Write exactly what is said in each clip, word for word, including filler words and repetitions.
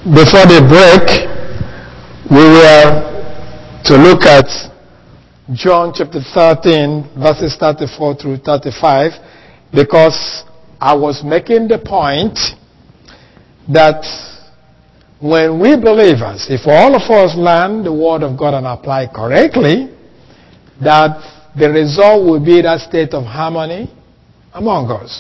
Before the break, we were to look at John chapter thirteen, verses thirty-four through thirty-five, because I was making the point that when we believers, if all of us learn the Word of God and apply correctly, that the result will be that state of harmony among us.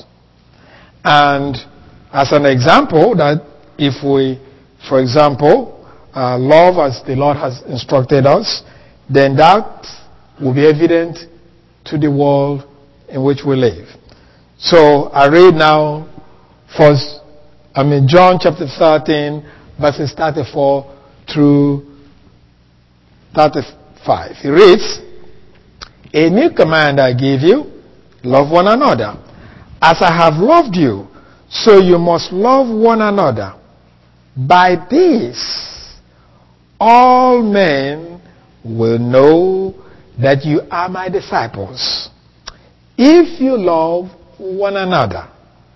And as an example, that if we, for example, uh, love as the Lord has instructed us, then that will be evident to the world in which we live. So I read now first, I mean John chapter thirteen, verses thirty-four through thirty-five. He reads, "A new command I give you, love one another. As I have loved you, so you must love one another. By this, all men will know that you are my disciples, if you love one another."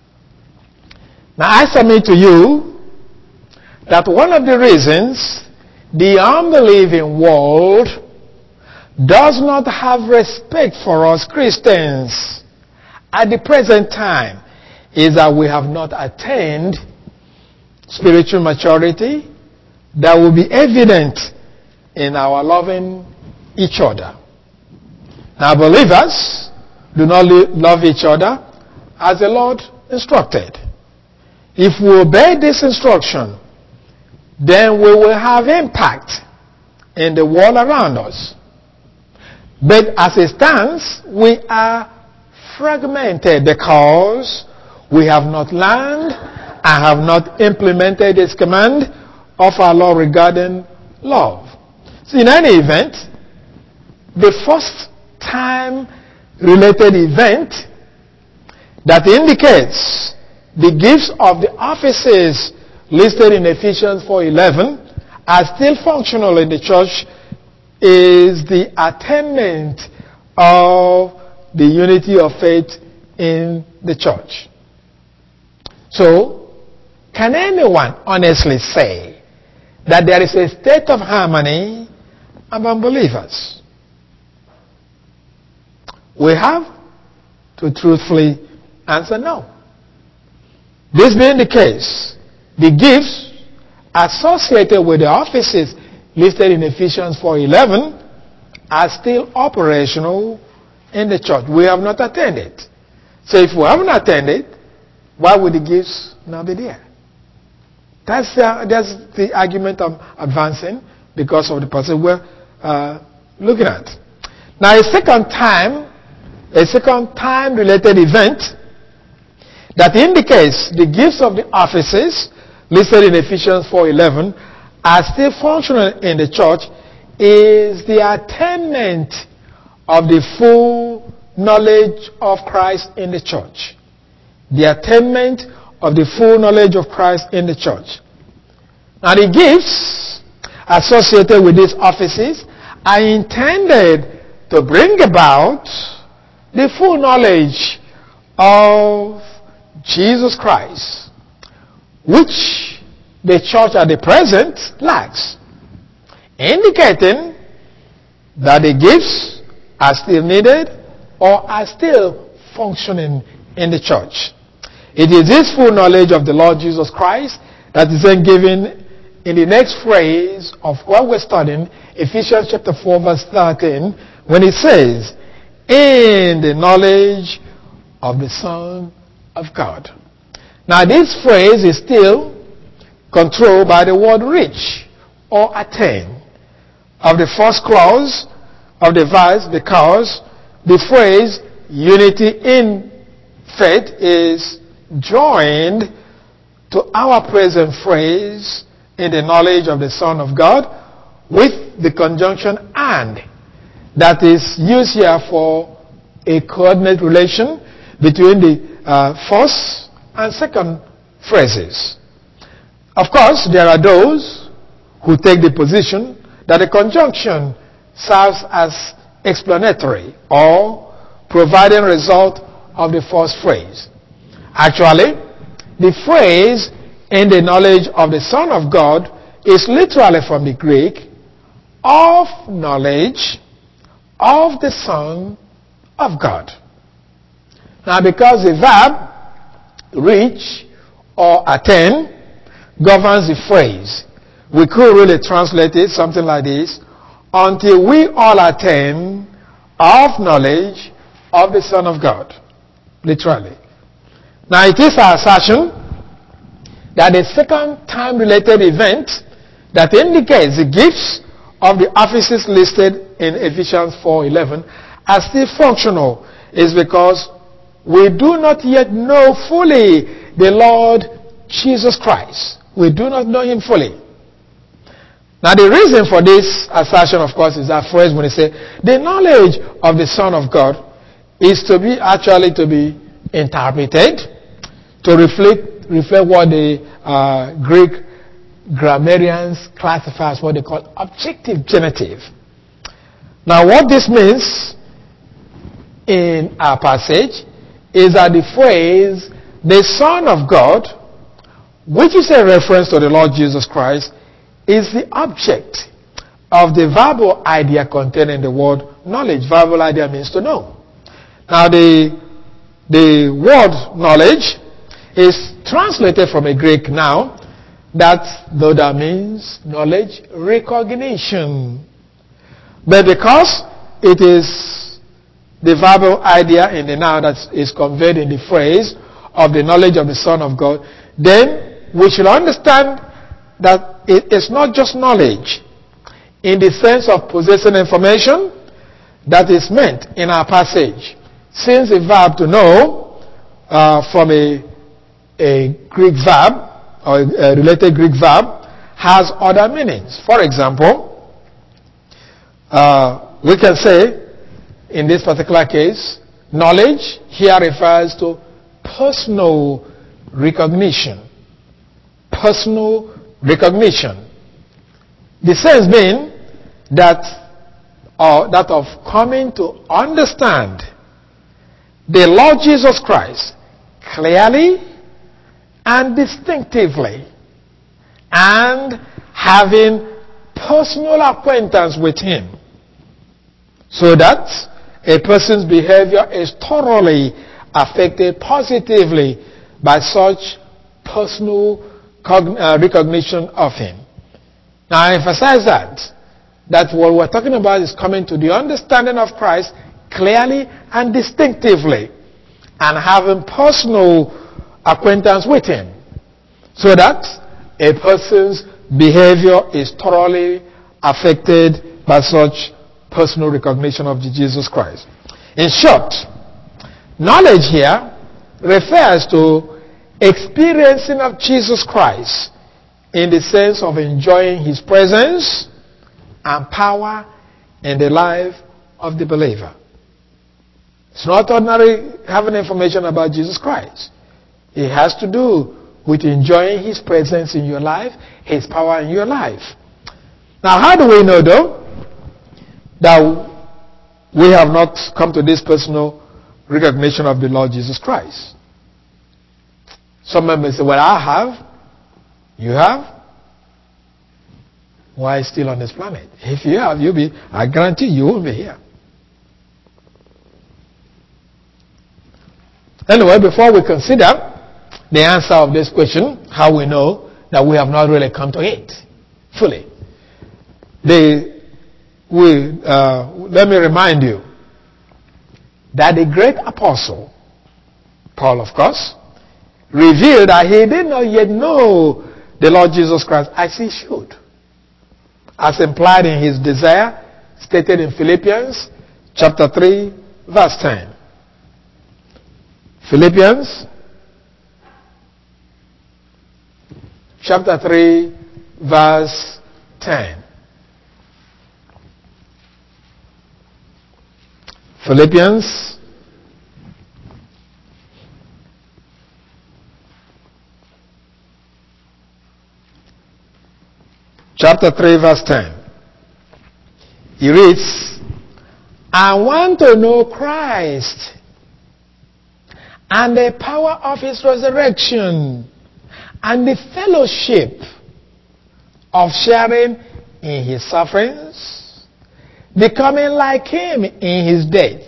Now I submit to you that one of the reasons the unbelieving world does not have respect for us Christians at the present time is that we have not attained spiritual maturity that will be evident in our loving each other. Now believers do not love each other as the Lord instructed. If we obey this instruction, then we will have impact in the world around us. But as it stands, we are fragmented because we have not learned and have not implemented this command of our Lord regarding love. So in any event, the first time related event that indicates the gifts of the offices listed in Ephesians four eleven are still functional in the church is the attainment of the unity of faith in the church. So, can anyone honestly say that there is a state of harmony among believers? We have to truthfully answer no. This being the case, the gifts associated with the offices listed in Ephesians four eleven are still operational in the church. We have not attended. So if we haven't attended, why would the gifts not be there? That's, uh, that's the argument I'm advancing because of the passage we're uh, looking at. Now a second time, a second time related event that indicates the gifts of the offices listed in Ephesians four eleven are still functional in the church is the attainment of the full knowledge of Christ in the church. The attainment of the full knowledge of Christ in the church. Now the gifts associated with these offices are intended to bring about the full knowledge of Jesus Christ, which the church at the present lacks, indicating that the gifts are still needed or are still functioning in the church. It is this full knowledge of the Lord Jesus Christ that is then given in the next phrase of what we're studying, Ephesians chapter four verse thirteen, when it says, "in the knowledge of the Son of God." Now this phrase is still controlled by the word reach or attain of the first clause of the verse, because the phrase unity in faith is joined to our present phrase in the knowledge of the Son of God with the conjunction and that is used here for a coordinate relation between the uh, first and second phrases. Of course, there are those who take the position that the conjunction serves as explanatory or providing result of the first phrase. Actually, the phrase in the knowledge of the Son of God is literally from the Greek, of knowledge of the Son of God. Now, because the verb reach or attain governs the phrase, we could really translate it something like this: until we all attain of knowledge of the Son of God. Literally. Now, it is our assertion that the second time-related event that indicates the gifts of the offices listed in Ephesians four eleven are still functional is because we do not yet know fully the Lord Jesus Christ. We do not know him fully. Now, the reason for this assertion, of course, is that phrase when it says the knowledge of the Son of God is to be actually to be interpreted to reflect reflect what the uh, Greek grammarians classify as what they call objective genitive. Now, what this means in our passage is that the phrase the Son of God, which is a reference to the Lord Jesus Christ, is the object of the verbal idea contained in the word knowledge. Verbal idea means to know. Now, the, the word knowledge is translated from a Greek noun that, though that means knowledge, recognition. But because it is the verbal idea in the noun that is conveyed in the phrase of the knowledge of the Son of God, then we should understand that it is not just knowledge in the sense of possessing information that is meant in our passage, since the verb to know uh, from a, a Greek verb or a related Greek verb has other meanings. For example, uh, we can say in this particular case, knowledge here refers to personal recognition. Personal recognition. The sense being that, or that of coming to understand the Lord Jesus Christ clearly and distinctively, and having personal acquaintance with him, so that a person's behavior is thoroughly affected positively by such personal uh, recognition of him. Now, I emphasize that, that what we're talking about is coming to the understanding of Christ clearly and distinctively, and having personal acquaintance with him, so that a person's behavior is thoroughly affected by such personal recognition of Jesus Christ. In short, knowledge here refers to experiencing of Jesus Christ in the sense of enjoying his presence and power in the life of the believer. It's not ordinary having information about Jesus Christ. It has to do with enjoying his presence in your life, his power in your life. Now, how do we know, though, that we have not come to this personal recognition of the Lord Jesus Christ? Some members say, well, I have. You have? Why still on this planet? If you have, you'll be, I guarantee you won't be here. Anyway, before we consider the answer of this question, how we know that we have not really come to it fully, the, we, uh, let me remind you that the great apostle, Paul of course, revealed that he did not yet know the Lord Jesus Christ as he should, as implied in his desire stated in Philippians chapter three verse ten. Philippians chapter three verse ten. Philippians chapter three verse ten. He reads, I want to know Christ and the power of his resurrection, and the fellowship of sharing in his sufferings, becoming like him in his death.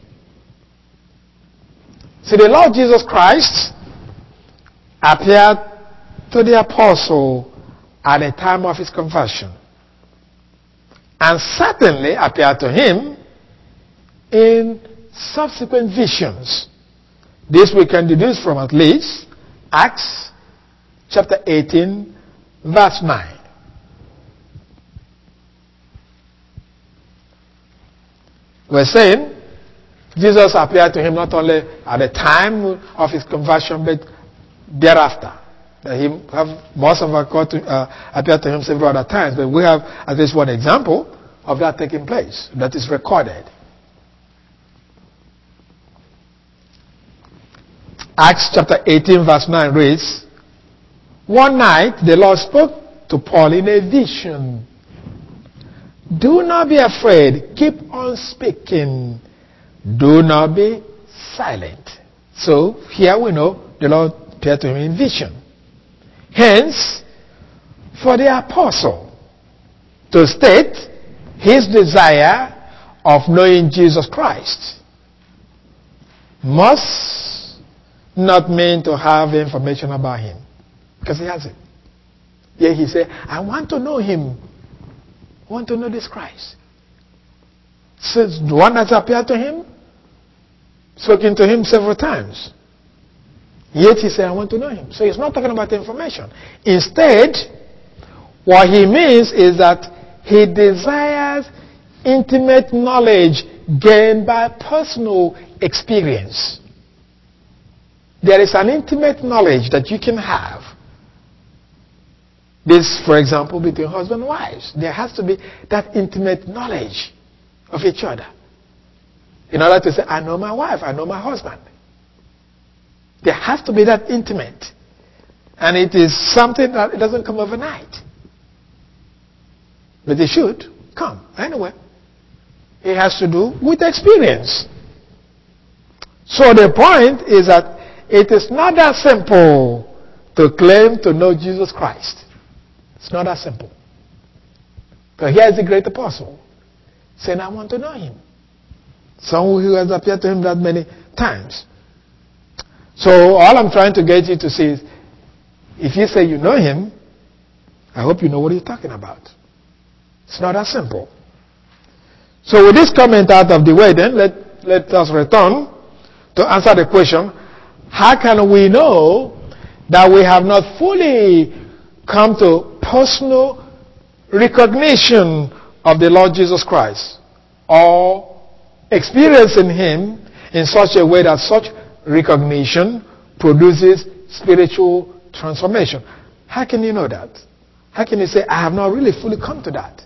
See, the Lord Jesus Christ appeared to the apostle at the time of his conversion, and certainly appeared to him in subsequent visions. This we can deduce from at least Acts chapter eighteen, verse nine. We're saying Jesus appeared to him not only at the time of his conversion, but thereafter. He have most of our God to, uh, appeared to him several other times, but we have at least one example of that taking place that is recorded. Acts chapter eighteen, verse nine reads, "One night the Lord spoke to Paul in a vision. 'Do not be afraid. Keep on speaking. Do not be silent.'" So here we know the Lord appeared to him in vision. Hence, for the apostle to state his desire of knowing Jesus Christ must not mean to have information about him, because he has it. Yet he said, "I want to know him. I want to know this Christ." So the one that's appeared to him, spoken to him several times. Yet he said, "I want to know him." So he's not talking about information. Instead, what he means is that he desires intimate knowledge gained by personal experience. There is an intimate knowledge that you can have. This, for example, between husband and wives. There has to be that intimate knowledge of each other. In order to say, "I know my wife, I know my husband." There has to be that intimate. And it is something that it doesn't come overnight. But it should come anyway. It has to do with experience. So the point is that it is not that simple to claim to know Jesus Christ. It's not that simple. But here is the great apostle saying, "I want to know him." Someone who has appeared to him that many times. So all I'm trying to get you to see is, if you say you know him, I hope you know what he's talking about. It's not that simple. So with this comment out of the way, then let, let us return to answer the question, how can we know that we have not fully come to personal recognition of the Lord Jesus Christ, or experiencing him in such a way that such recognition produces spiritual transformation? How can you know that? How can you say, "I have not really fully come to that"?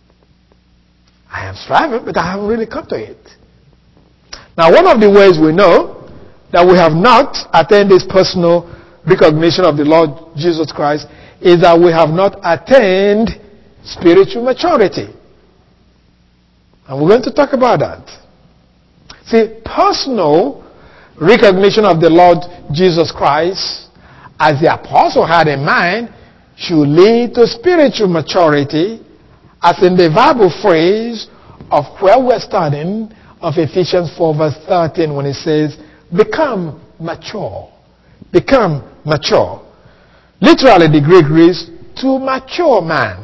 I am striving, but I haven't really come to it. Now, one of the ways we know that we have not attained this personal recognition of the Lord Jesus Christ is that we have not attained spiritual maturity. And we're going to talk about that. See, personal recognition of the Lord Jesus Christ, as the apostle had in mind, should lead to spiritual maturity, as in the Bible phrase of where we're studying of Ephesians four verse thirteen, when it says, "Become mature." Become mature. Literally, the Greek reads, "to mature man."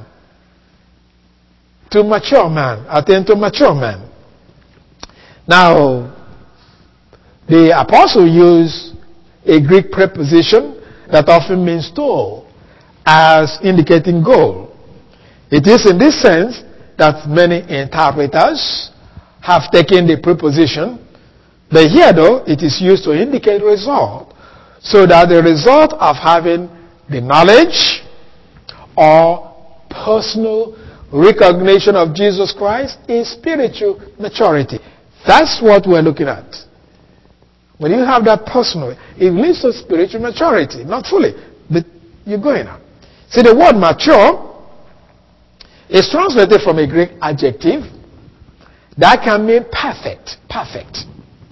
To mature man. Attain to mature man. Now, the apostle used a Greek preposition that often means to, as indicating goal. It is in this sense that many interpreters have taken the preposition, but here though it is used to indicate result, so that the result of having the knowledge or personal recognition of Jesus Christ is spiritual maturity. That's what we're looking at. When you have that personal, it leads to spiritual maturity. Not fully, but you're going up. See, the word mature is translated from a Greek adjective that can mean perfect. Perfect.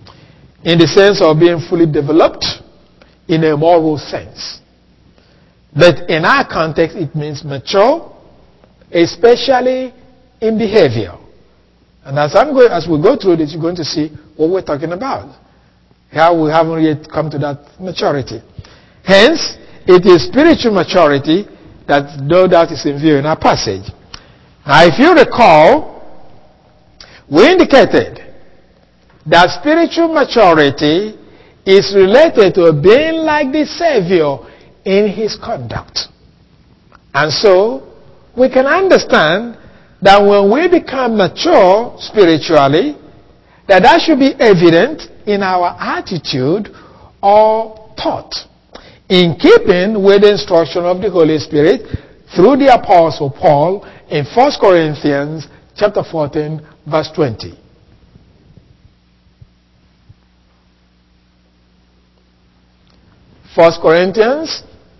In the sense of being fully developed in a moral sense. But in our context, it means mature, especially in behavior. And as, I'm going, as we go through this, you're going to see what we're talking about. How we haven't yet come to that maturity. Hence, it is spiritual maturity that no doubt is in view in our passage. Now, if you recall, we indicated that spiritual maturity is related to being like the Savior in his conduct. And so, we can understand that when we become mature spiritually, that that should be evident in our attitude or thought, in keeping with the instruction of the Holy Spirit through the Apostle Paul in First Corinthians chapter fourteen, verse twenty. First Corinthians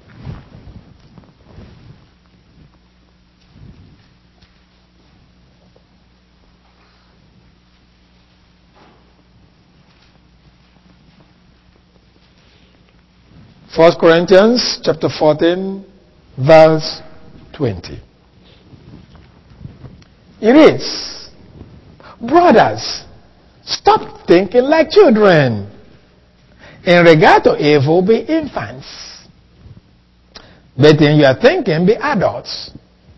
First Corinthians chapter fourteen, verse twenty. It reads, brothers, stop thinking like children. In regard to evil, be infants. But in your thinking, be adults.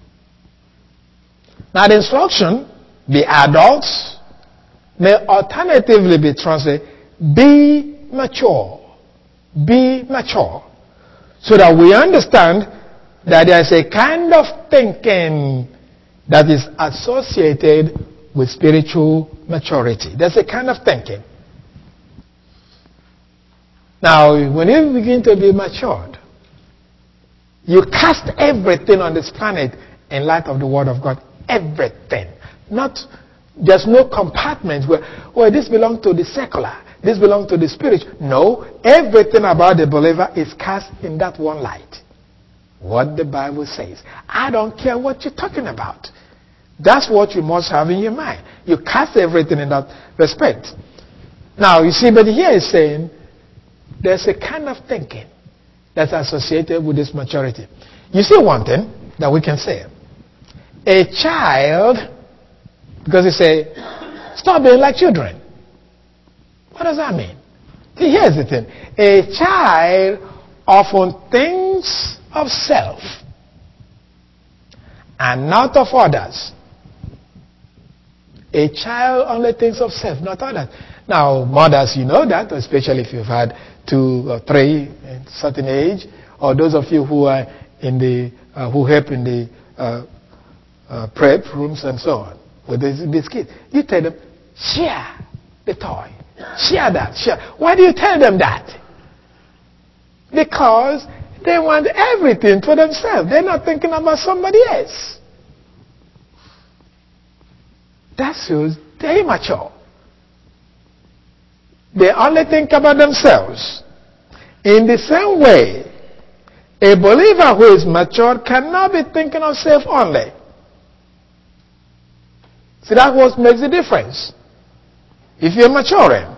Now the instruction, be adults, may alternatively be translated, be mature. Be mature. So that we understand that there is a kind of thinking that is associated with spiritual maturity. There's a kind of thinking. Now, when you begin to be matured, you cast everything on this planet in light of the Word of God. Everything. Not, there's no compartment where, well, this belongs to the secular. This belongs to the spiritual. No, everything about the believer is cast in that one light. What the Bible says. I don't care what you're talking about. That's what you must have in your mind. You cast everything in that respect. Now, you see, but here is saying there's a kind of thinking that's associated with this maturity. You see one thing that we can say. A child, because he say, stop being like children. What does that mean? See, here's the thing. A child often thinks of self and not of others. A child only thinks of self, not others. Now, mothers, you know that, especially if you've had two or three at a certain age, or those of you who are in the, uh, who help in the uh, uh, prep rooms and so on with these, these kids. You tell them, share the toy. Share that. Share. Why do you tell them that? Because they want everything for themselves. They're not thinking about somebody else. That shows they're immature. They only think about themselves. In the same way, a believer who is mature cannot be thinking of self only. See, that's what makes the difference. If you're maturing.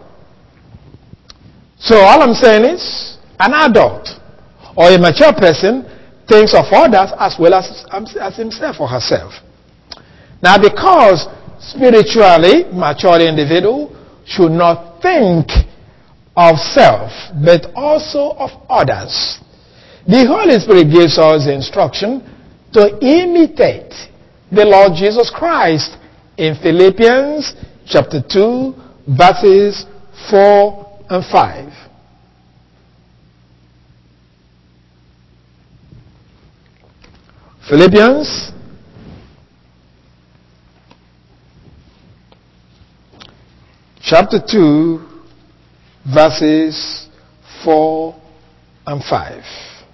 So all I'm saying is, an adult or a mature person thinks of others as well as, as himself or herself. Now, because spiritually mature individual should not think of self, but also of others. The Holy Spirit gives us the instruction to imitate the Lord Jesus Christ in Philippians chapter two, verses four and five. Philippians chapter two, verses four and five.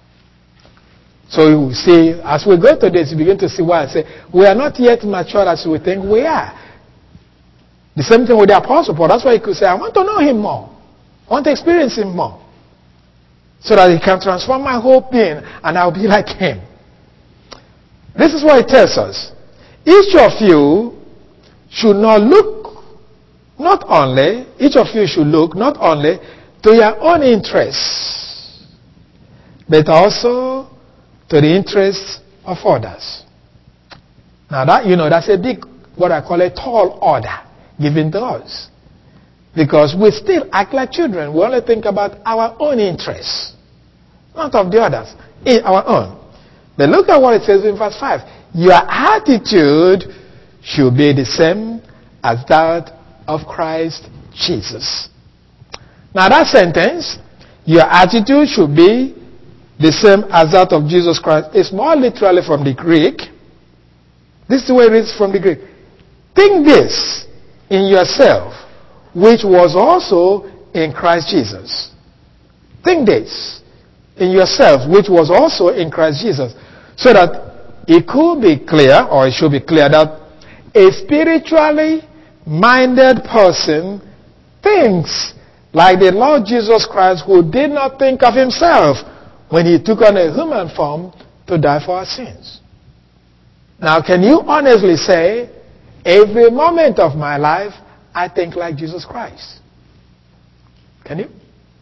So you see, as we go to this, you begin to see why I say, we are not yet mature as we think we are. The same thing with the Apostle Paul. That's why he could say, I want to know him more. I want to experience him more. So that he can transform my whole being and I'll be like him. This is what it tells us. Each of you should not look, not only, each of you should look not only to your own interests, but also to the interests of others. Now that, you know, that's a big, what I call a tall order given to us. Because we still act like children. We only think about our own interests, not of the others, in our own. But look at what it says in verse five. Your attitude should be the same as that of Christ Jesus. Now that sentence, your attitude should be the same as that of Jesus Christ, is more literally from the Greek. This is the way it is from the Greek. Think this in yourself, which was also in Christ Jesus. Think this in yourself, which was also in Christ Jesus. So that it could be clear, or it should be clear, that a spiritually minded person thinks like the Lord Jesus Christ, who did not think of himself when he took on a human form to die for our sins. Now, can you honestly say, every moment of my life, I think like Jesus Christ? Can you?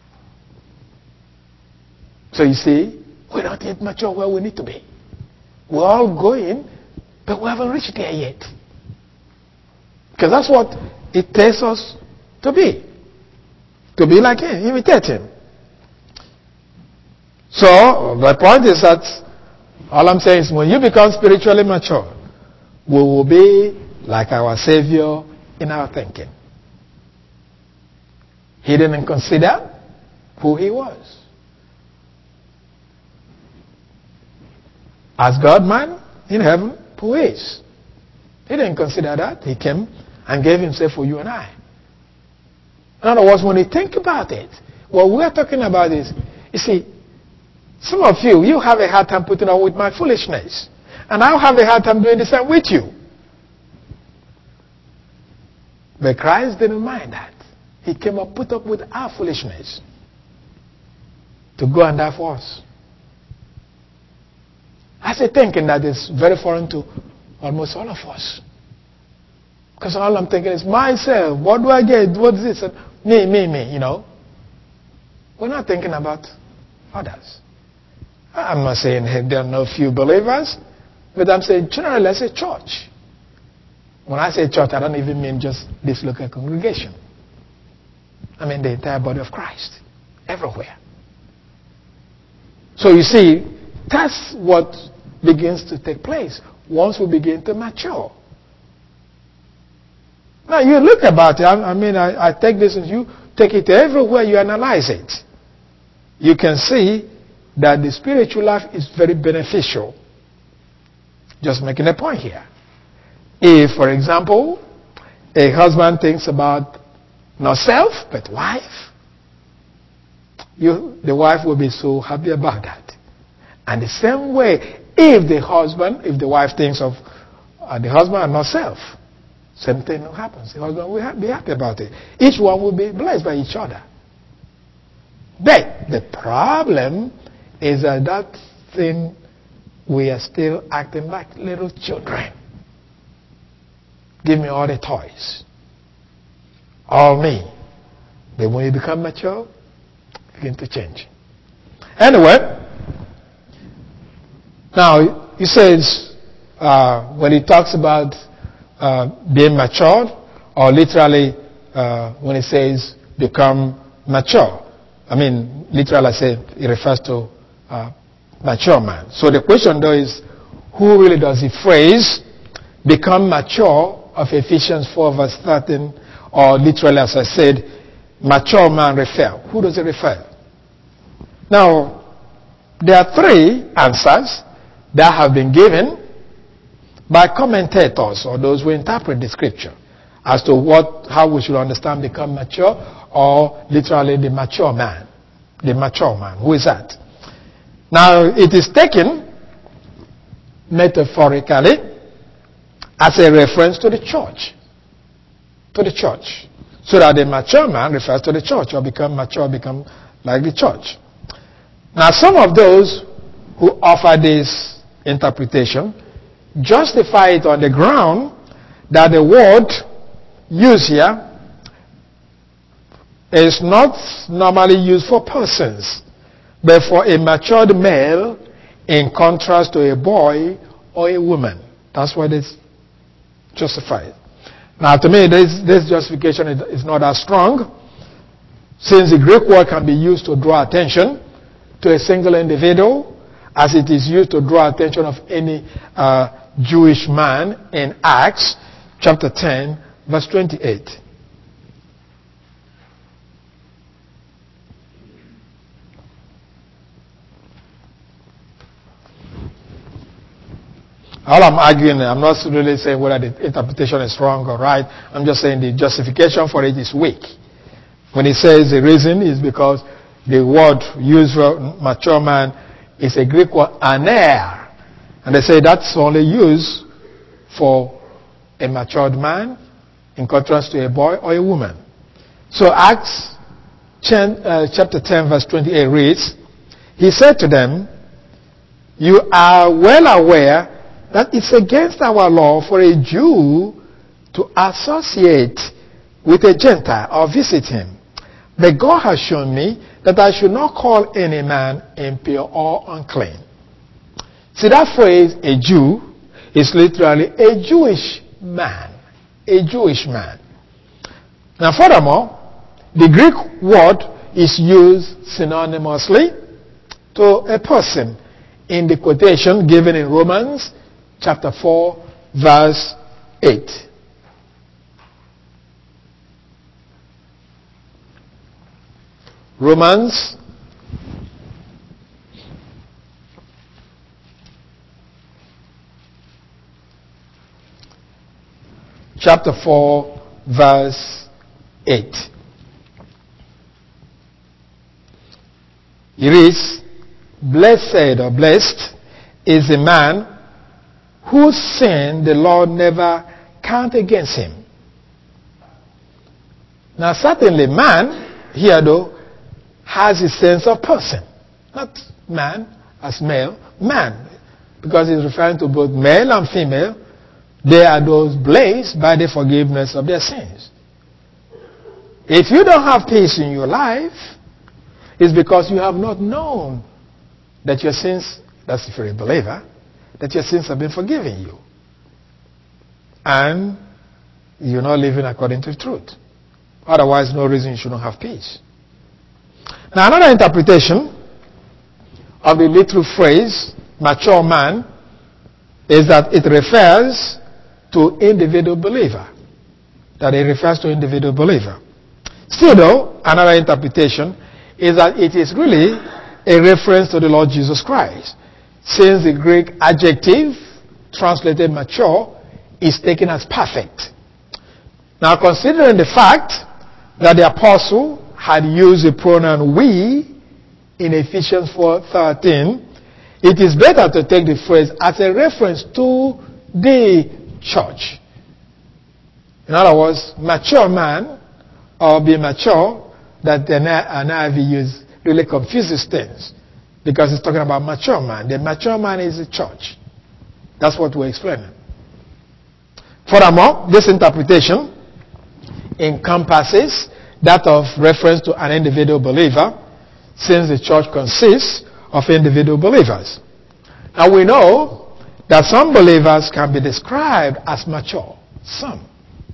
So you see, we're not yet mature where we need to be. We're all going, but we haven't reached there yet. Because that's what it takes us to be. To be like him, imitate him. So, the point is that, all I'm saying is, when you become spiritually mature, we will be like our Savior in our thinking. He didn't consider who he was. As God-man in heaven, who is. He didn't consider that. He came and gave himself for you and I. In other words, when you think about it, what we're talking about is, you see, some of you, you have a hard time putting on with my foolishness. And I'll have a hard time doing the same with you. But Christ didn't mind that. He came and put up with our foolishness to go and die for us. That's a thinking that is very foreign to almost all of us. Because all I'm thinking is myself. What do I get? What's this? Me, me, me, you know. We're not thinking about others. I'm not saying there are no few believers, but I'm saying generally as a church. When I say church, I don't even mean just this local congregation. I mean the entire body of Christ, everywhere. So you see, that's what begins to take place once we begin to mature. Now you look about it, I, I mean, I, I take this and you take it everywhere you analyze it. You can see that the spiritual life is very beneficial. Just making a point here. If, for example, a husband thinks about not self, but wife, you, the wife will be so happy about that. And the same way, if the husband, if the wife thinks of uh, the husband and not self, same thing happens. The husband will be happy about it. Each one will be blessed by each other. But the problem is that that thing, we are still acting like little children. Give me all the toys. All me. But when you become mature, begin to change. Anyway, now he says, uh, when he talks about uh, being matured, or literally uh, when he says become mature, I mean, literally I said it refers to uh, mature man. So the question though is, who really does the phrase become mature of Ephesians four verse thirteen, or literally as I said, mature man refer? Who does it refer? Now, there are three answers that have been given by commentators or those who interpret the scripture as to what, how we should understand become mature, or literally the mature man. The mature man. Who is that? Now, it is taken metaphorically as a reference to the church. To the church. So that the mature man refers to the church, or become mature, become like the church. Now, some of those who offer this interpretation justify it on the ground that the word used here is not normally used for persons, but for a matured male in contrast to a boy or a woman. That's what it's justified. Now, to me, this, this justification is not as strong, since the Greek word can be used to draw attention to a single individual, as it is used to draw attention of any uh, Jewish man in Acts chapter ten, verse twenty-eight. All I'm arguing, I'm not really saying whether the interpretation is wrong or right. I'm just saying the justification for it is weak. When it says the reason is because the word used for mature man is a Greek word, aner. And they say that's only used for a matured man in contrast to a boy or a woman. So Acts chapter ten verse twenty-eight reads, he said to them, you are well aware that it's against our law for a Jew to associate with a Gentile or visit him. But God has shown me that I should not call any man impure or unclean. See, that phrase, a Jew, is literally a Jewish man. A Jewish man. Now, furthermore, the Greek word is used synonymously to a person in the quotation given in Romans chapter four, verse eight. Romans chapter four, verse eight. It is, blessed or blessed is the man whose sin the Lord never count against him. Now certainly man, here though, has a sense of person. Not man as male, man. Because he's referring to both male and female. They are those blessed by the forgiveness of their sins. If you don't have peace in your life, it's because you have not known that your sins, that's if you're a believer, that your sins have been forgiven you. And you're not living according to the truth. Otherwise, no reason you shouldn't have peace. Now, another interpretation of the literal phrase, mature man, is that it refers to individual believer. That it refers to individual believer. Still though, another interpretation is that it is really a reference to the Lord Jesus Christ, since the Greek adjective translated mature is taken as perfect. Now, considering the fact that the apostle had used the pronoun we in Ephesians four thirteen, it is better to take the phrase as a reference to the church. In other words, mature man or be mature, that the N I V use really confuses things, because it's talking about mature man. The mature man is the church. That's what we're explaining. Furthermore, this interpretation encompasses that of reference to an individual believer, since the church consists of individual believers. Now we know that some believers can be described as mature. Some.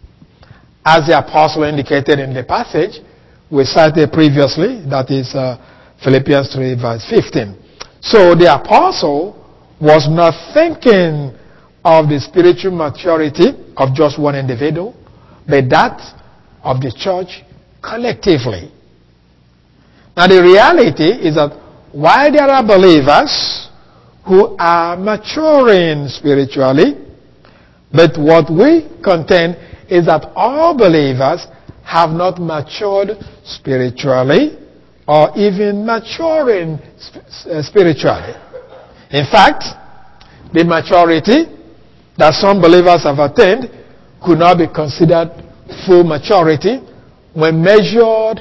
As the apostle indicated in the passage we cited previously, that is uh, Philippians three verse fifteen. So the apostle was not thinking of the spiritual maturity of just one individual, but that of the church collectively. Now the reality is that while there are believers who are maturing spiritually, but what we contend is that all believers have not matured spiritually or even maturing spiritually. In fact, the maturity that some believers have attained could not be considered full maturity when measured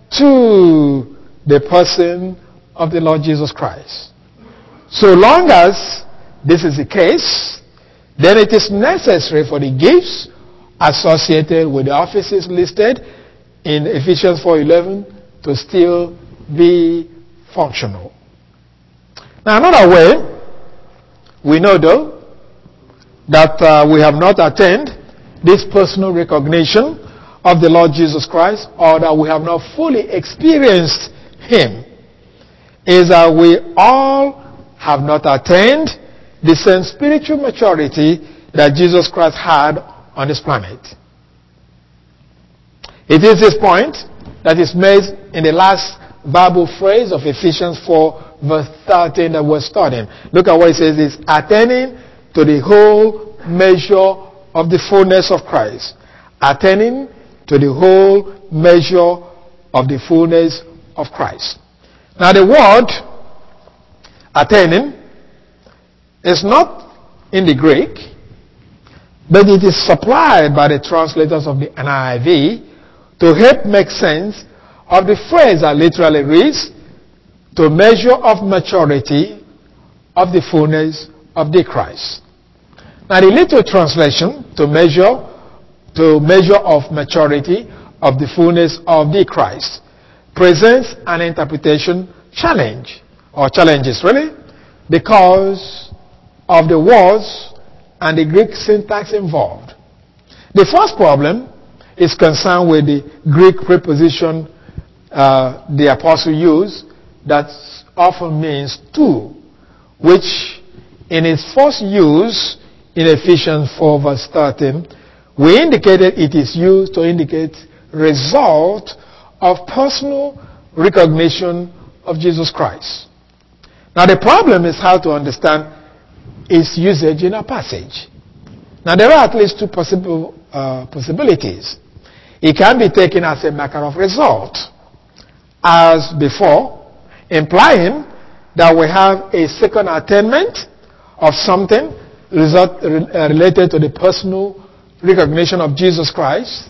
to the person of the Lord Jesus Christ. So long as this is the case, then it is necessary for the gifts associated with the offices listed in Ephesians four eleven to still be functional. Now, another way We know, though, that uh, we have not attained this personal recognition of the Lord Jesus Christ, or that we have not fully experienced Him, is that we all have not attained the same spiritual maturity that Jesus Christ had on this planet. It is this point that is made in the last Bible phrase of Ephesians four, verse thirteen that we're studying. Look at what it says: is attaining to the whole measure of the fullness of Christ. Attaining to the whole measure of the fullness of Christ. Now the word attaining is not in the Greek, but it is supplied by the translators of the N I V to help make sense of the phrase that literally reads, to measure of maturity of the fullness of the Christ. Now the literal translation, to measure, to measure of maturity of the fullness of the Christ, presents an interpretation challenge, or challenges really, because of the words and the Greek syntax involved. The first problem is concerned with the Greek preposition uh, the apostle used that often means to, which in its first use in Ephesians four verse thirteen, we indicated it is used to indicate result of personal recognition of Jesus Christ. Now the problem is how to understand its usage in a passage. Now there are at least two possible uh, possibilities. It can be taken as a matter of result, as before, implying that we have a second attainment of something result, uh, related to the personal recognition of Jesus Christ,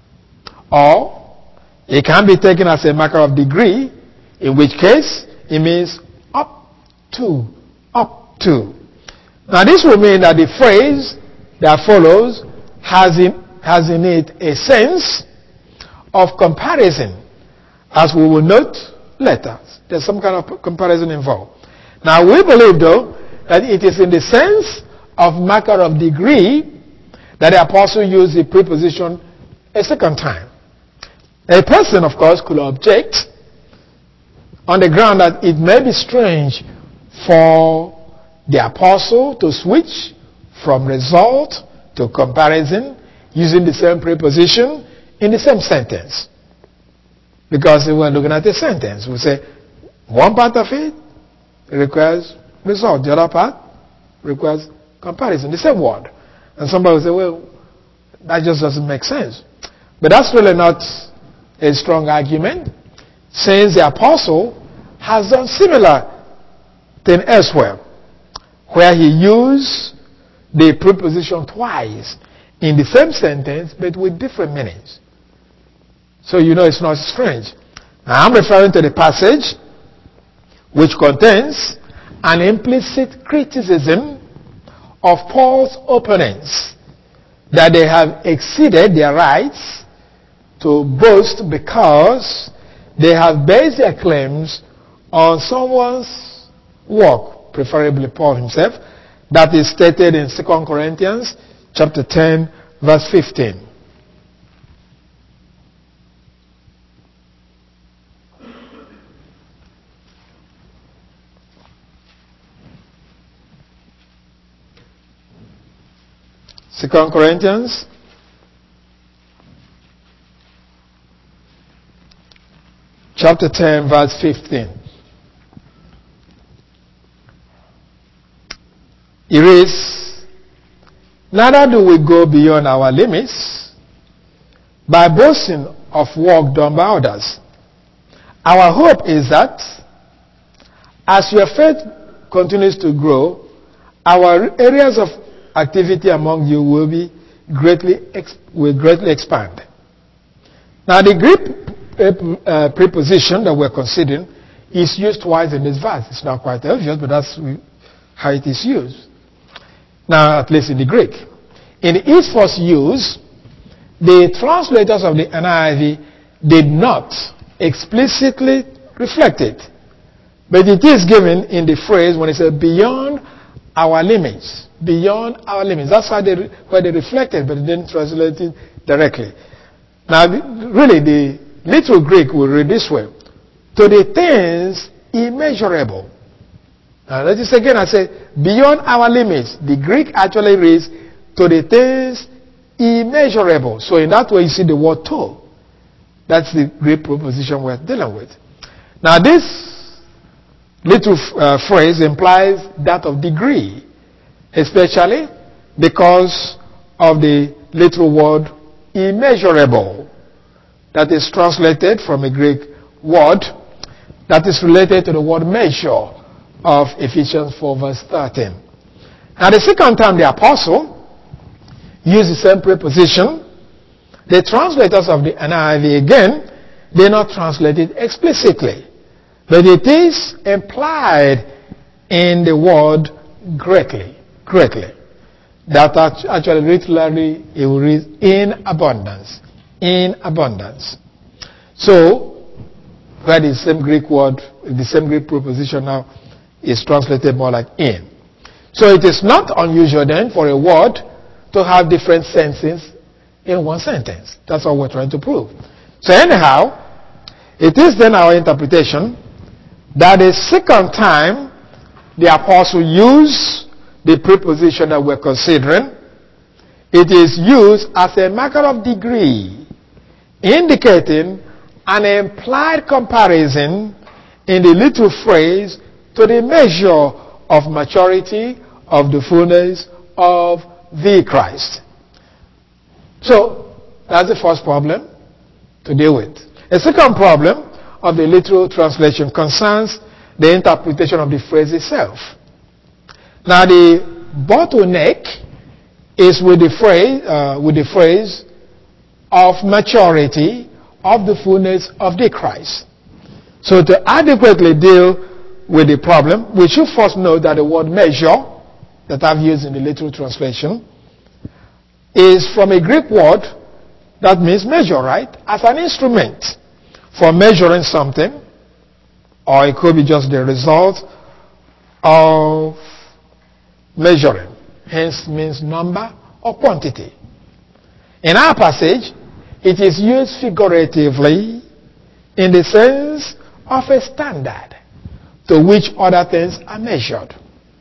or it can be taken as a matter of degree, in which case it means up to, up to. Now this will mean that the phrase that follows has in, has in it a sense of comparison, as we will note later. There's some kind of comparison involved. Now we believe though that it is in the sense of matter of degree that the apostle used the preposition a second time. A person, of course, could object on the ground that it may be strange for the apostle to switch from result to comparison using the same preposition in the same sentence. Because if we're looking at a sentence, we say one part of it requires result, the other part requires comparison, the same word. And somebody will say, well, that just doesn't make sense. But that's really not a strong argument, since the apostle has done similar thing elsewhere, where he used the preposition twice in the same sentence, but with different meanings. So you know it's not strange. Now I'm referring to the passage which contains an implicit criticism of Paul's opponents, that they have exceeded their rights to boast because they have based their claims on someone's work, preferably Paul himself, that is stated in Second Corinthians chapter ten, verse fifteen. Second Corinthians chapter ten, verse fifteen. It reads, neither do we go beyond our limits by boasting of work done by others. Our hope is that as your faith continues to grow, our areas of activity among you will be greatly will greatly expand. Now the Greek uh, preposition that we're considering is used twice in this verse. It's not quite obvious, but that's how it is used. Now, at least in the Greek. In its first use, the translators of the N I V did not explicitly reflect it, but it is given in the phrase when it says beyond our limits. Beyond our limits. That's how they, where they reflected, but they didn't translate it directly. Now, really, the literal Greek will read this way. To the things immeasurable. Now, notice again, I say, beyond our limits. The Greek actually reads, to the things immeasurable. So in that way, you see the word to. That's the Greek preposition we're dealing with. Now, this little uh, phrase implies that of degree, especially because of the literal word immeasurable that is translated from a Greek word that is related to the word measure of Ephesians four verse thirteen. Now, the second time the apostle used the same preposition, the translators of the N I V again, they not translate it explicitly. But it is implied in the word greatly. Greatly. That actually literally it will read in abundance. In abundance. So, where the same Greek word, the same Greek preposition now is translated more like in. So it is not unusual then for a word to have different senses in one sentence. That's what we're trying to prove. So anyhow, it is then our interpretation that the second time the apostle used the preposition that we're considering, it is used as a marker of degree, indicating an implied comparison in the little phrase to the measure of maturity of the fullness of the Christ. So, that's the first problem to deal with. A second problem of the literal translation concerns the interpretation of the phrase itself. Now, the bottleneck is with the phrase, uh, with the phrase of maturity of the fullness of the Christ. So, to adequately deal with the problem, we should first know that the word measure that I've used in the literal translation is from a Greek word that means measure, right? As an instrument for measuring something, or it could be just the result of measuring. Hence means number or quantity. In our passage, it is used figuratively in the sense of a standard to which other things are measured.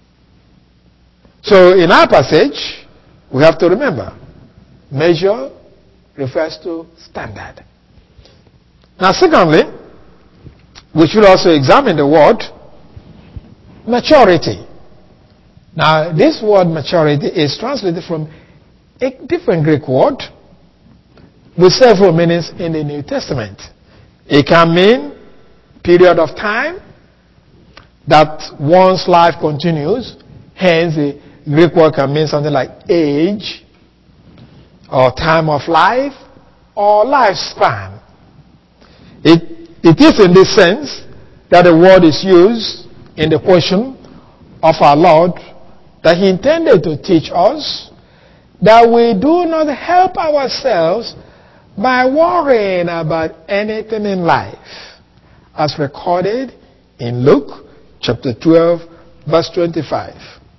So in our passage, we have to remember, measure refers to standard. Now secondly, we should also examine the word maturity. Now this word maturity is translated from a different Greek word with several meanings in the New Testament. It can mean period of time that one's life continues. Hence the Greek word can mean something like age, or time of life, or lifespan. It, it is in this sense that the word is used in the question of our Lord that He intended to teach us that we do not help ourselves by worrying about anything in life, as recorded in Luke chapter twelve, verse twenty-five.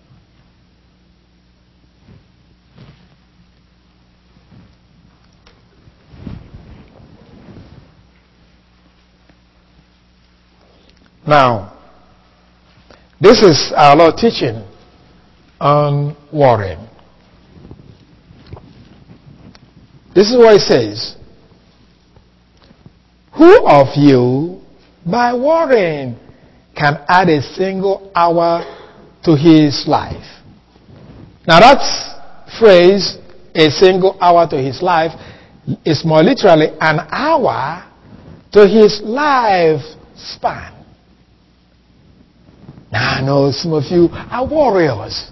Now, this is our Lord teaching on worrying. This is what He says. Who of you, by worrying, can add a single hour to his life? Now that phrase, a single hour to his life, is more literally an hour to his life span. Now I know some of you are warriors.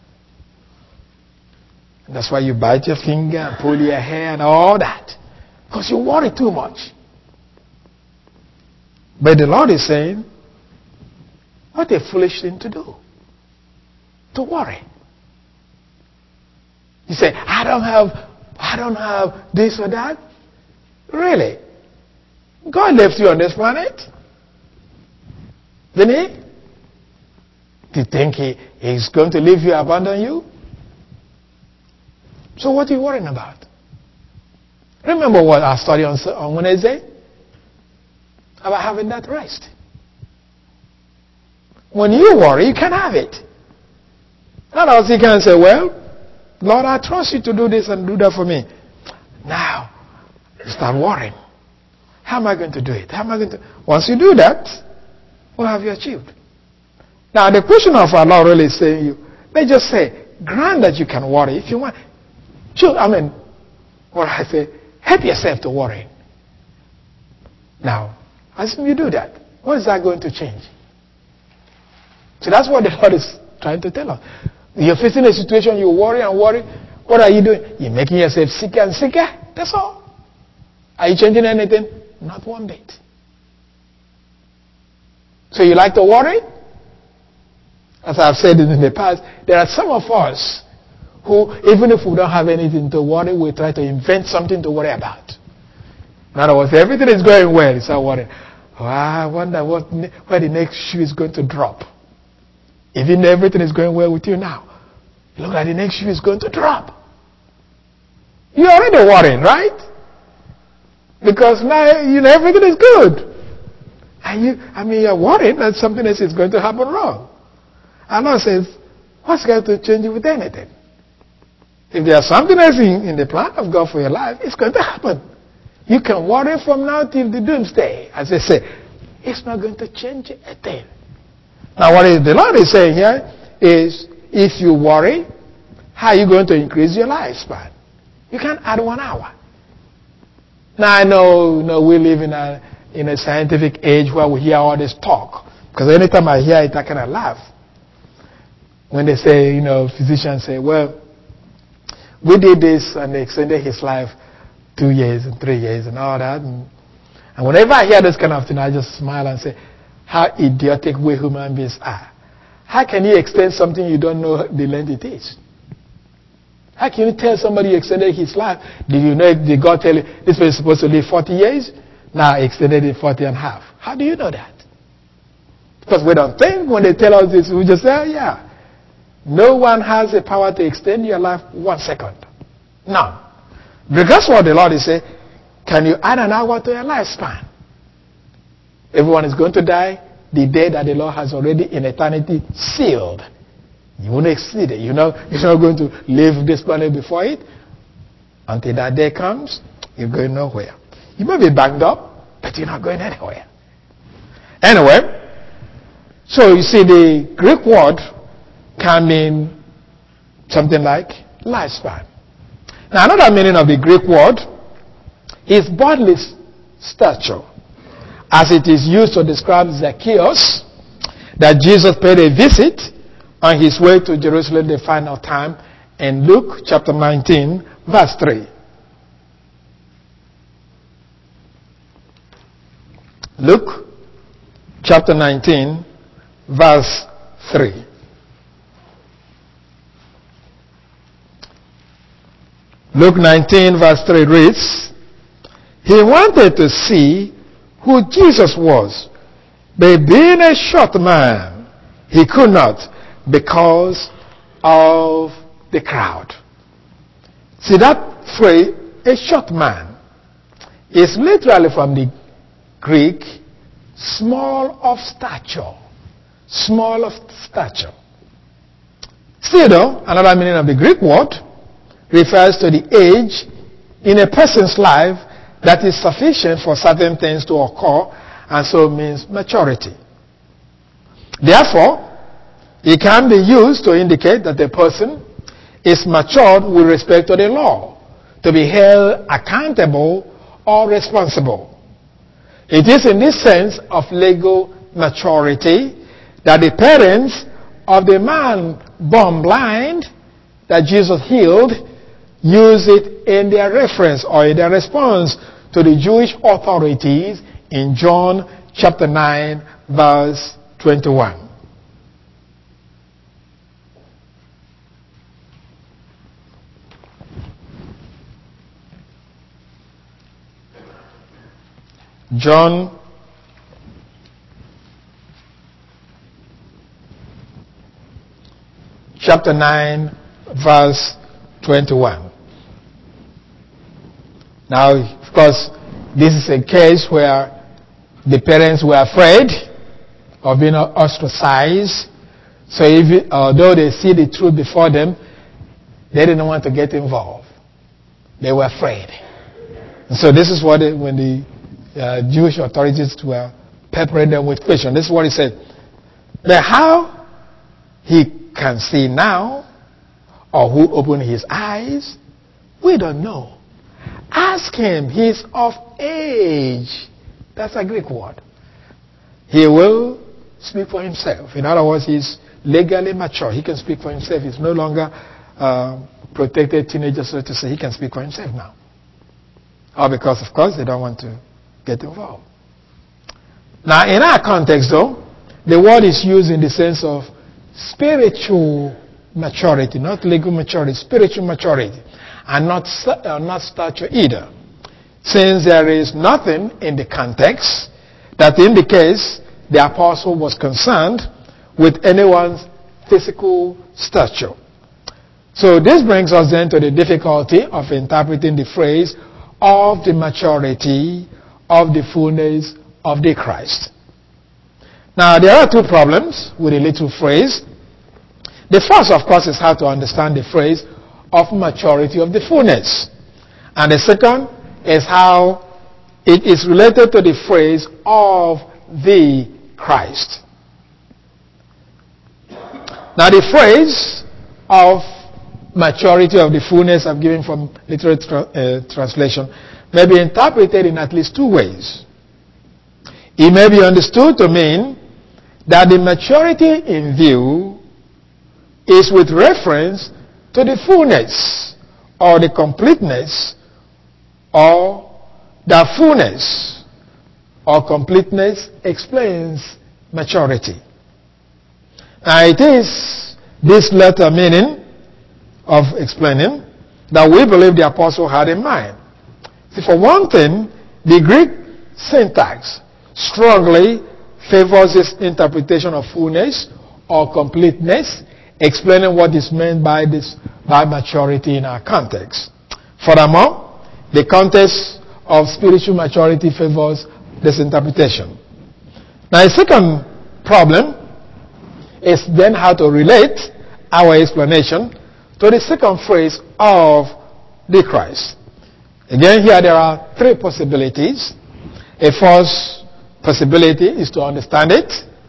And that's why you bite your finger and pull your hair and all that. Because you worry too much. But the Lord is saying, what a foolish thing to do. To worry. You say, I don't have, I don't have this or that. Really? God left you on this planet. Didn't He? Do you think he is going to leave you, abandon you? So what are you worrying about? Remember what I studied on, on Wednesday? About having that rest. When you worry, you can have it. Not else you can say, well, Lord, I trust you to do this and do that for me. Now, you start worrying. How am I going to do it? How am I going to? Once you do that, what have you achieved? Now, the question of our Lord really is saying you, they just say, grant that you can worry if you want. Sure, I mean, what I say, help yourself to worry. Now, as you do that, what is that going to change? So that's what the Lord is trying to tell us. You're facing a situation, you worry and worry. What are you doing? You're making yourself sicker and sicker. That's all. Are you changing anything? Not one bit. So you like to worry? As I've said in the past, there are some of us who, even if we don't have anything to worry, we try to invent something to worry about. In other words, everything is going well, you start worrying. Oh, I wonder what, where the next shoe is going to drop. Even though everything is going well with you now, you look like the next shoe is going to drop. You're already worrying, right? Because now, you know, everything is good. And you, I mean, you're worried that something else is going to happen wrong. And God says, what's going to change with anything? If there's something else in, in the plan of God for your life, it's going to happen. You can worry from now till the doomsday. As I say, it's not going to change a thing. Now, what is, the Lord is saying here is, if you worry, how are you going to increase your lifespan? You can add one hour. Now, I know, you know we live in a, in a scientific age where we hear all this talk. Because anytime I hear it, I kind of laugh. When they say, you know, physicians say, well, we did this and they extended his life two years and three years and all that. And, and whenever I hear this kind of thing, I just smile and say, how idiotic we human beings are. How can you extend something you don't know the length it is? How can you tell somebody you extended his life? Did you know, did God tell you this was supposed to live forty years? Now extended it forty and a half. How do you know that? Because we don't think when they tell us this, we just say, oh, yeah. No one has the power to extend your life one second. None. Because what the Lord is saying, can you add an hour to your lifespan? Everyone is going to die the day that the Lord has already in eternity sealed. You won't exceed it. You know, you're not going to leave this planet before it. Until that day comes, you're going nowhere. You may be banged up, but you're not going anywhere. Anyway, so you see the Greek word can mean something like lifespan. Now another meaning of the Greek word is bodily stature, as it is used to describe Zacchaeus, that Jesus paid a visit on his way to Jerusalem the final time in Luke chapter nineteen, verse three. Luke chapter nineteen, verse three. Luke nineteen, verse three reads, he wanted to see who Jesus was, but being a short man, he could not because of the crowd. See that phrase, a short man, is literally from the Greek, small of stature. Small of stature. Still though, another meaning of the Greek word refers to the age in a person's life that is sufficient for certain things to occur, and so means maturity. Therefore, it can be used to indicate that the person is matured with respect to the law, to be held accountable or responsible. It is in this sense of legal maturity that the parents of the man born blind that Jesus healed use it in their reference or in their response to the Jewish authorities in John chapter nine, verse twenty-one. John chapter nine, verse twenty-one. Now, of course, this is a case where the parents were afraid of being ostracized. So if, although they see the truth before them, they didn't want to get involved. They were afraid. And so this is what, it, when the uh, Jewish authorities were peppering them with questions, this is what he said. But how he can see now, or who opened his eyes, we don't know. Ask him. He is of age. That's a Greek word. He will speak for himself. In other words, he's legally mature. He can speak for himself. He's no longer uh, protected teenager, so to say. He can speak for himself now. Or because, of course, they don't want to get involved. Now, in our context, though, the word is used in the sense of spiritual maturity, not legal maturity, spiritual maturity, and not, uh, not stature either. Since there is nothing in the context that indicates the apostle was concerned with anyone's physical stature. So this brings us then to the difficulty of interpreting the phrase of the maturity of the fullness of the Christ. Now there are two problems with a little phrase. The first, of course, is how to understand the phrase of maturity of the fullness. And the second is how it is related to the phrase of the Christ. Now the phrase of maturity of the fullness I've given from literal tra- uh, translation may be interpreted in at least two ways. It may be understood to mean that the maturity in view is with reference to the fullness or the completeness or the fullness or completeness explains maturity. Now it is this latter meaning of explaining that we believe the apostle had in mind. See, for one thing, the Greek syntax strongly favors this interpretation of fullness or completeness, explaining what is meant by this by maturity in our context. Furthermore, the context of spiritual maturity favors this interpretation. Now, a second problem is then how to relate our explanation to the second phrase of the Christ. Again, here there are three possibilities. A first possibility is to understand it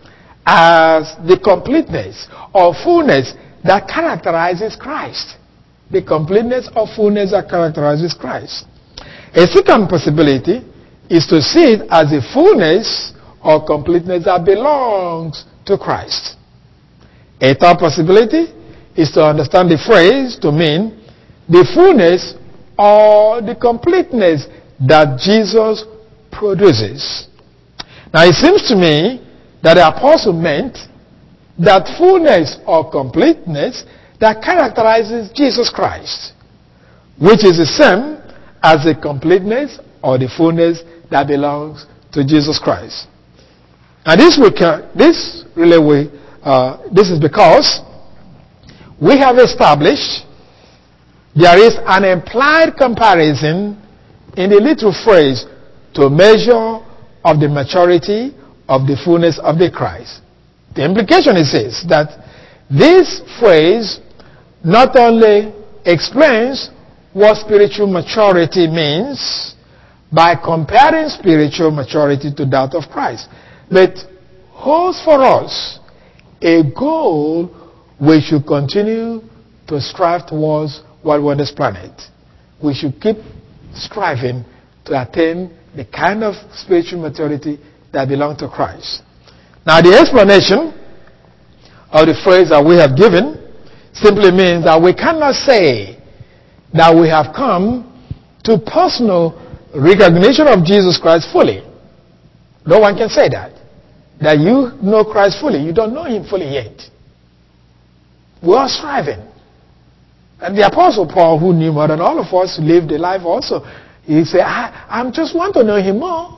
as the completeness or fullness that characterizes Christ. The completeness or fullness that characterizes Christ. A second possibility is to see it as the fullness or completeness that belongs to Christ. A third possibility is to understand the phrase to mean the fullness or the completeness that Jesus produces. Now it seems to me that the apostle meant that fullness or completeness that characterizes Jesus Christ, which is the same as the completeness or the fullness that belongs to Jesus Christ. And this we can, this really we, uh, this is because we have established there is an implied comparison in the little phrase to measure of the maturity of the fullness of the Christ. The implication is this, that this phrase not only explains what spiritual maturity means by comparing spiritual maturity to that of Christ, but holds for us a goal we should continue to strive towards while we're on this planet. We should keep striving to attain the kind of spiritual maturity that belongs to Christ. Now the explanation of the phrase that we have given simply means that we cannot say that we have come to personal recognition of Jesus Christ fully. No one can say that. That you know Christ fully. You don't know Him fully yet. We are striving. And the Apostle Paul, who knew more than all of us, lived a life also. He said, I, I just want to know Him more.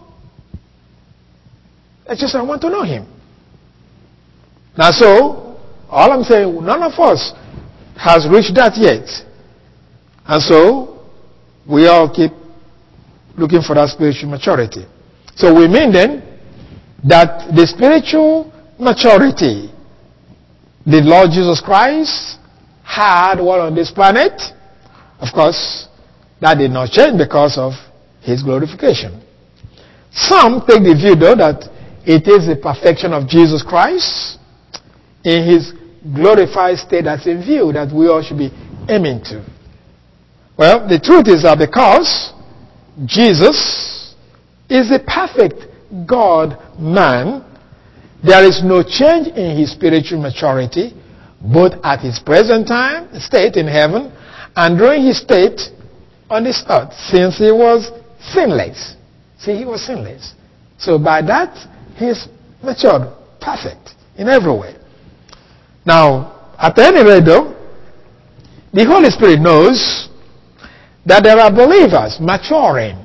I just I want to know Him. Now so, all I'm saying, none of us has reached that yet. And so, we all keep looking for that spiritual maturity. So we mean then that the spiritual maturity the Lord Jesus Christ had while on this planet, of course, that did not change because of his glorification. Some take the view, though, that it is the perfection of Jesus Christ in his glorified state that's in view that we all should be aiming to. Well, the truth is that because Jesus is the perfect God-man, there is no change in his spiritual maturity, both at his present time, state in heaven, and during his state on this earth, since he was sinless. See, he was sinless. So by that, he is matured, perfect, in every way. Now, at any rate though, the Holy Spirit knows that there are believers maturing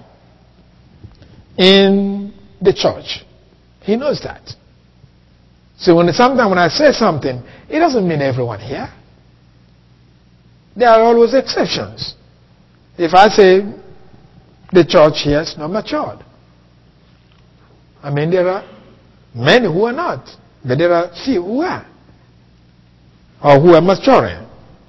in the church. He knows that. So when sometimes when I say something, it doesn't mean everyone here. There are always exceptions. If I say the church here is not matured, I mean there are many who are not, but there are few who are, or who are maturing.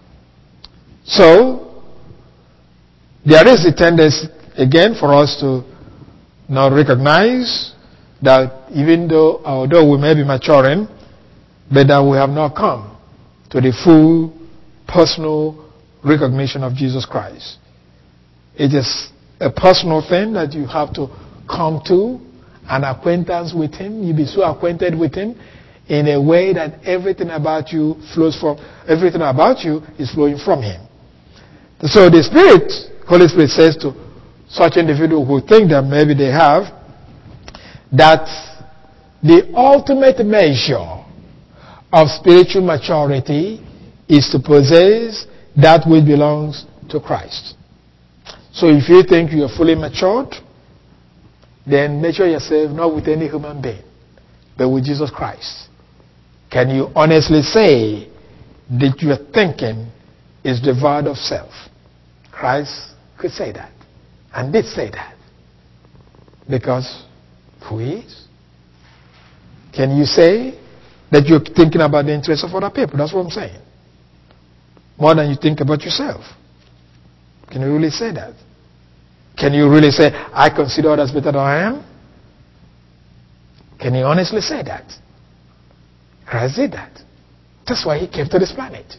So there is a tendency again for us to now recognize that even though, although we may be maturing, but that we have not come to the full personal recognition of Jesus Christ. It is a personal thing that you have to come to, an acquaintance with him. You be so acquainted with him in a way that everything about you flows from, everything about you is flowing from him. So the Spirit, Holy Spirit says to such individuals who think that maybe they have, that the ultimate measure of spiritual maturity is to possess that which belongs to Christ. So if you think you are fully matured, then measure yourself not with any human being, but with Jesus Christ. Can you honestly say that your thinking is devoid of self? Christ could say that, and did say that, because who he is. Can you say that you're thinking about the interests of other people? That's what I'm saying. More than you think about yourself. Can you really say that? Can you really say, I consider others better than I am? Can you honestly say that? Christ did that. That's why he came to this planet.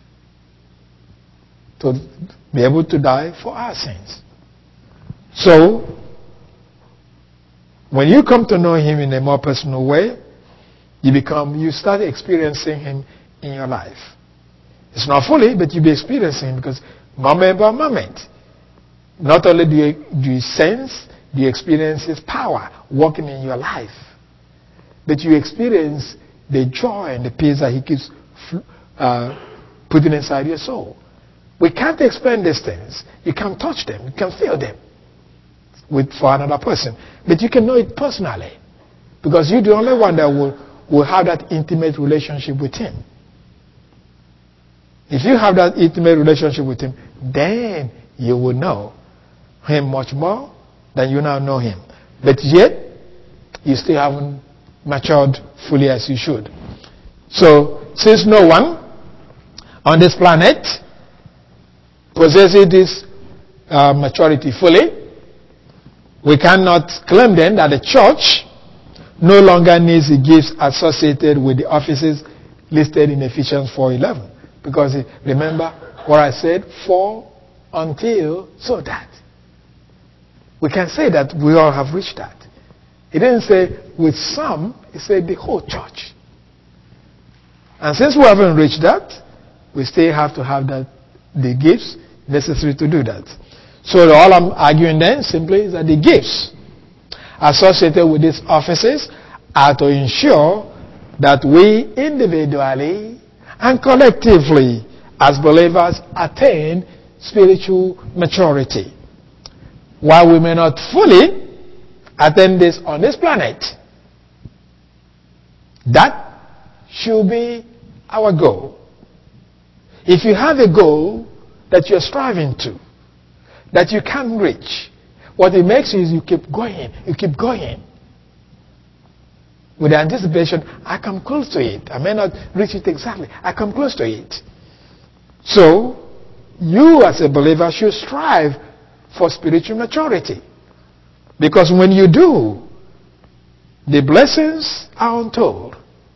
To be able to die for our sins. So, when you come to know him in a more personal way, you become, you start experiencing him in your life. It's not fully, but you'll be experiencing him because moment by moment, not only do you, do you sense, do you experience his power working in your life, but you experience the joy and the peace that he keeps uh, putting inside your soul. We can't explain these things. You can't touch them. You can feel them with for another person. But you can know it personally. Because you're the only one that will, will have that intimate relationship with him. If you have that intimate relationship with him, then you will know him much more than you now know him. But yet, you still haven't matured fully as you should. So, since no one on this planet possesses this uh, maturity fully, we cannot claim then that the church no longer needs the gifts associated with the offices listed in Ephesians four eleven. Because remember what I said, for, until, so that. We can say that we all have reached that. It didn't say with some, it said the whole church. And since we haven't reached that, we still have to have that the gifts necessary to do that. So all I'm arguing then simply is that the gifts associated with these offices are to ensure that we individually and collectively as believers attain spiritual maturity. While we may not fully attain this on this planet, that should be our goal. If you have a goal that you're striving to, that you can't reach, what it makes you is you keep going, you keep going. With the anticipation, I come close to it. I may not reach it exactly. I come close to it. So, you as a believer should strive for spiritual maturity. Because when you do, the blessings are untold.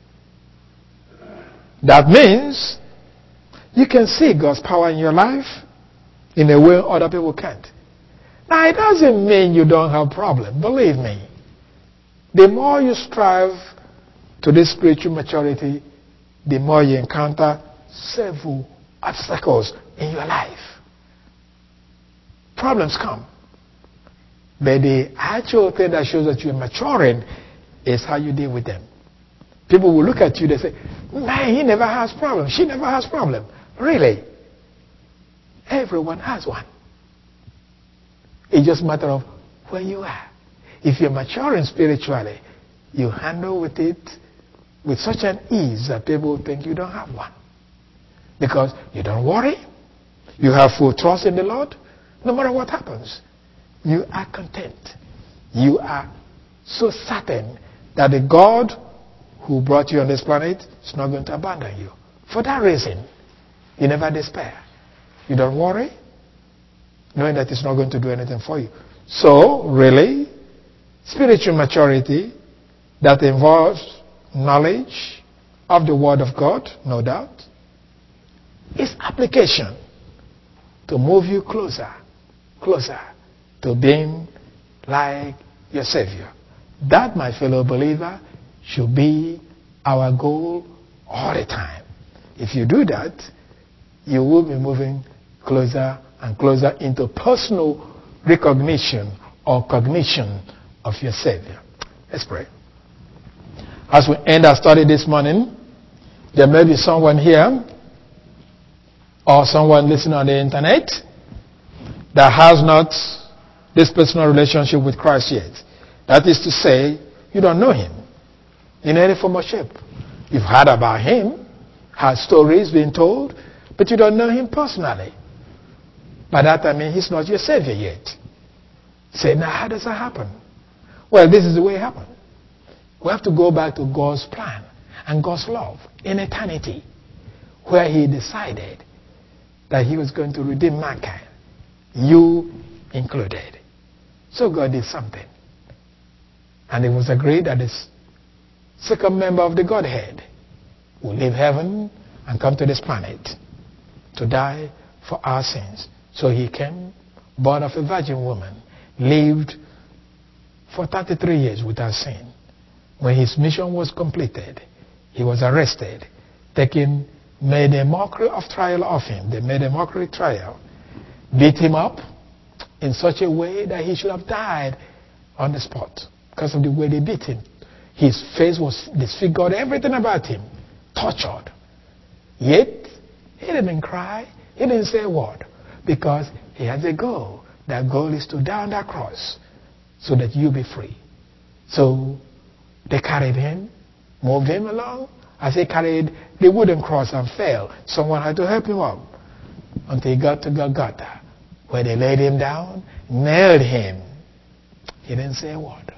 That means you can see God's power in your life in a way other people can't. Now, it doesn't mean you don't have problems. Believe me. The more you strive to this spiritual maturity, the more you encounter several obstacles in your life. Problems come. But the actual thing that shows that you're maturing is how you deal with them. People will look at you, they say, man, he never has problems. She never has problems. Really? Everyone has one. It's just a matter of where you are. If you're maturing spiritually, you handle with it with such an ease that people think you don't have one. Because you don't worry. You have full trust in the Lord. No matter what happens, you are content. You are so certain that the God who brought you on this planet is not going to abandon you. For that reason, you never despair. You don't worry, knowing that it's not going to do anything for you. So, really, spiritual maturity that involves knowledge of the Word of God, no doubt, is application to move you closer, closer to being like your Savior. That, my fellow believer, should be our goal all the time. If you do that, you will be moving closer and closer into personal recognition or cognition of your Savior. Let's pray. As we end our study this morning, there may be someone here or someone listening on the internet that has not this personal relationship with Christ yet. That is to say, you don't know Him in any form or shape. You've heard about Him, had stories being told, but you don't know Him personally. By that I mean He's not your Savior yet. Say, now how does that happen? Well, this is the way it happened. We have to go back to God's plan and God's love in eternity, where He decided that He was going to redeem mankind, you included. So God did something. And it was agreed that this second member of the Godhead will leave heaven and come to this planet to die for our sins. So He came, born of a virgin woman, lived for thirty-three years without sin. When His mission was completed, He was arrested, taken, made a mockery of trial of Him. They made a mockery trial, beat Him up in such a way that He should have died on the spot because of the way they beat Him. His face was disfigured, everything about Him, tortured. Yet, He didn't cry, He didn't say a word, because He has a goal. That goal is to die on that cross so that you be free. So, they carried Him, moved Him along. As He carried the wooden cross and fell, someone had to help Him up until He got to Golgotha, where they laid Him down, nailed Him. He didn't say a word.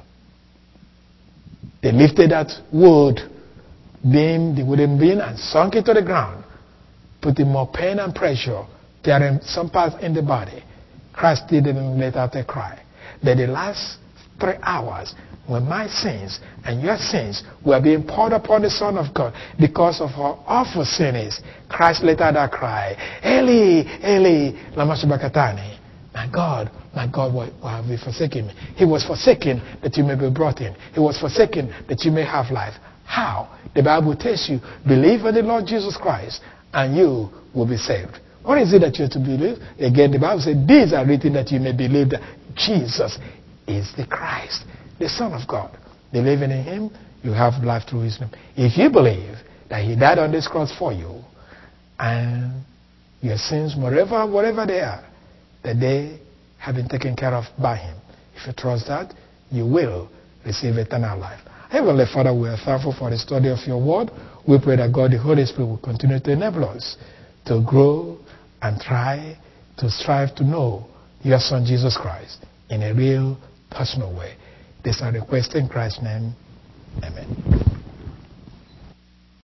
They lifted that wood beam, the wooden beam, and sunk it to the ground, putting more pain and pressure, tearing some parts in the body. Christ didn't let out a cry. But the last three hours, when my sins and your sins were being poured upon the Son of God because of how awful sin is, Christ let out that cry, Eli, Eli, lama sabachthani. My God, my God, why, why have you forsaken me? He was forsaken that you may be brought in. He was forsaken that you may have life. How? The Bible tells you, believe in the Lord Jesus Christ and you will be saved. What is it that you have to believe? Again, the Bible says, these are written that you may believe that Jesus is the Christ, the Son of God. Believing in Him, you have life through His name. If you believe that He died on this cross for you, and your sins, whatever, whatever they are, that they have been taken care of by Him. If you trust that, you will receive eternal life. Heavenly Father, we are thankful for the study of your word. We pray that God, the Holy Spirit, will continue to enable us to grow and try to strive to know your Son Jesus Christ in a real, personal way. This I request in Christ's name.